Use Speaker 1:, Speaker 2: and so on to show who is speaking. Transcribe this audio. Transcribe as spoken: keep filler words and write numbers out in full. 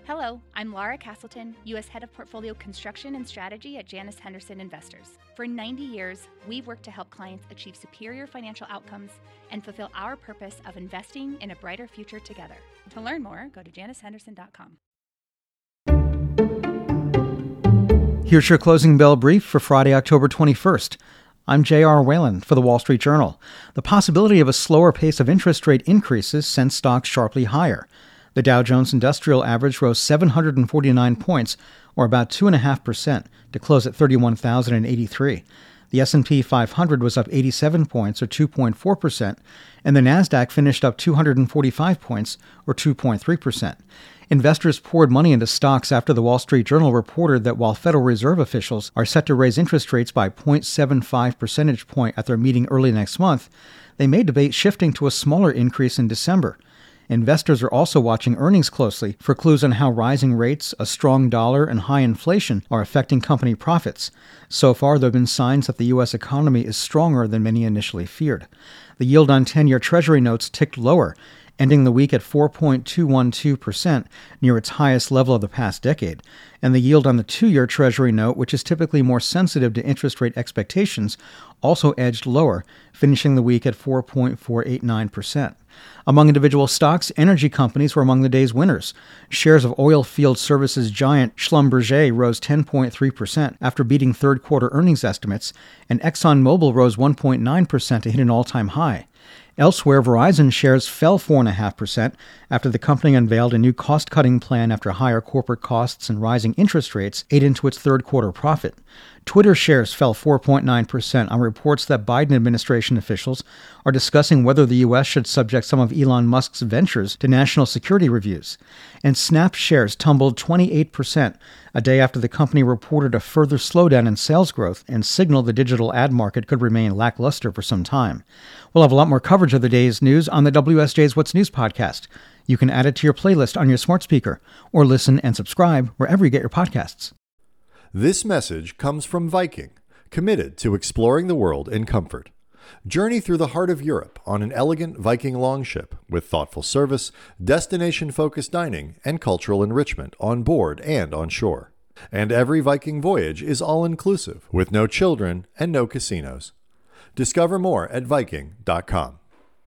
Speaker 1: Hello, I'm Laura Castleton, U S Head of Portfolio Construction and Strategy at Janus Henderson Investors. For ninety years, we've worked to help clients achieve superior financial outcomes and fulfill our purpose of investing in a brighter future together. To learn more, go to janus henderson dot com.
Speaker 2: Here's your closing bell brief for Friday, October twenty-first. I'm J R. Whalen for the Wall Street Journal. The possibility of a slower pace of interest rate increases sent stocks sharply higher. The Dow Jones Industrial Average rose seven hundred forty-nine points, or about two point five percent, to close at thirty-one thousand eighty-three. The S and P five hundred was up eighty-seven points, or two point four percent, and the Nasdaq finished up two hundred forty-five points, or two point three percent. Investors poured money into stocks after the Wall Street Journal reported that while Federal Reserve officials are set to raise interest rates by zero point seven five percentage point at their meeting early next month, they may debate shifting to a smaller increase in December. Investors are also watching earnings closely for clues on how rising rates, a strong dollar, and high inflation are affecting company profits. So far, there have been signs that the U S economy is stronger than many initially feared. The yield on ten-year Treasury notes ticked lower, ending the week at four point two one two percent, near its highest level of the past decade. And the yield on the two-year Treasury note, which is typically more sensitive to interest rate expectations, also edged lower, finishing the week at four point four eight nine percent. Among individual stocks, energy companies were among the day's winners. Shares of oil field services giant Schlumberger rose ten point three percent after beating third-quarter earnings estimates, and ExxonMobil rose one point nine percent to hit an all-time high. Elsewhere, Verizon shares fell four point five percent after the company unveiled a new cost-cutting plan after higher corporate costs and rising interest rates ate into its third-quarter profit. Twitter shares fell four point nine percent on reports that Biden administration officials are discussing whether the U S should subject some of Elon Musk's ventures to national security reviews. And Snap shares tumbled twenty-eight percent a day after the company reported a further slowdown in sales growth and signaled the digital ad market could remain lackluster for some time. We'll have a lot more coverage of the day's news on the W S J's What's News podcast. You can add it to your playlist on your smart speaker or listen and subscribe wherever you get your podcasts.
Speaker 3: This message comes from Viking, committed to exploring the world in comfort. Journey through the heart of Europe on an elegant Viking longship with thoughtful service, destination-focused dining, and cultural enrichment on board and on shore. And every Viking voyage is all-inclusive with no children and no casinos. Discover more at viking dot com.